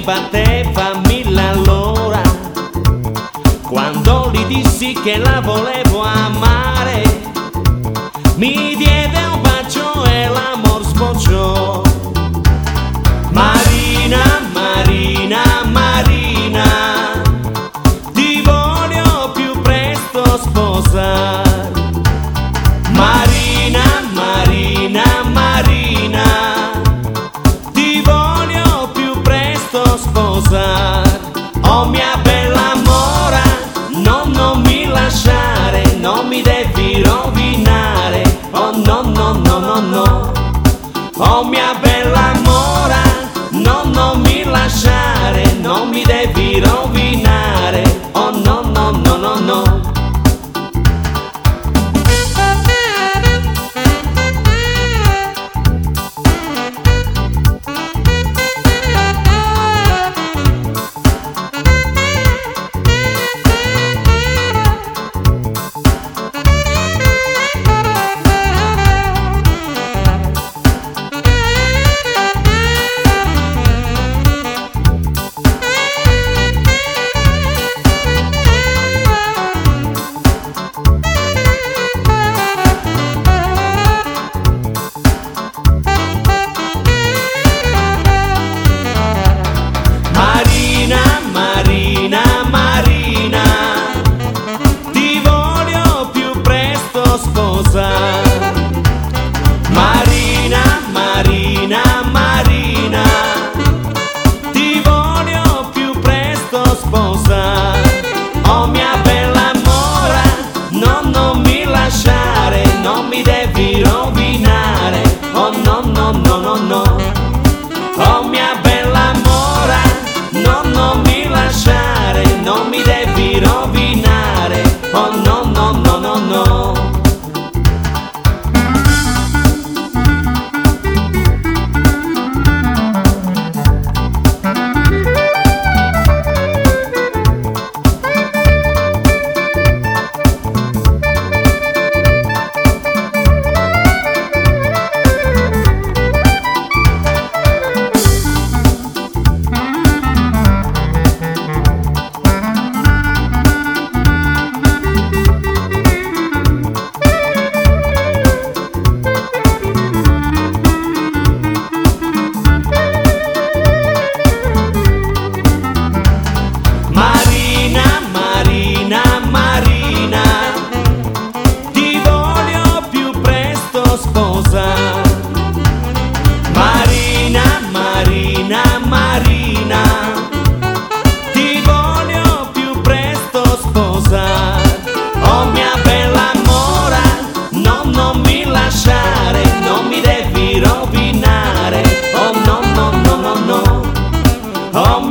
batteva 1000 all'ora quando gli dissi che la volevo amare. Mi diede un bacio e l'amor sbocciò. Marina, Marina, Marina, ti voglio più presto sposare. Marina, Marina, Marina, ti voglio più presto sposare. Oh mia bella mora, no, non mi lasciare, non mi devi rovinare. Oh no, no, no, no, no. Oh mia bella mora, no, non mi lasciare, non mi devi rovinare. Oh no, no, no, no, no. Marina, Marina, Marina, ti voglio più presto sposare. Oh mia bella mora, no, non mi lasciare, non mi devi rovinare. Oh no, no, no, no, no. Oh mia bella mora, no, non mi lasciare, non mi devi rovinare. Oh no, no, no, no, no. Marina, Marina, Marina, ti voglio più presto sposare. Oh mia bella mora, no, non mi lasciare, non mi devi rovinare. Oh no, no, no, no, no. Oh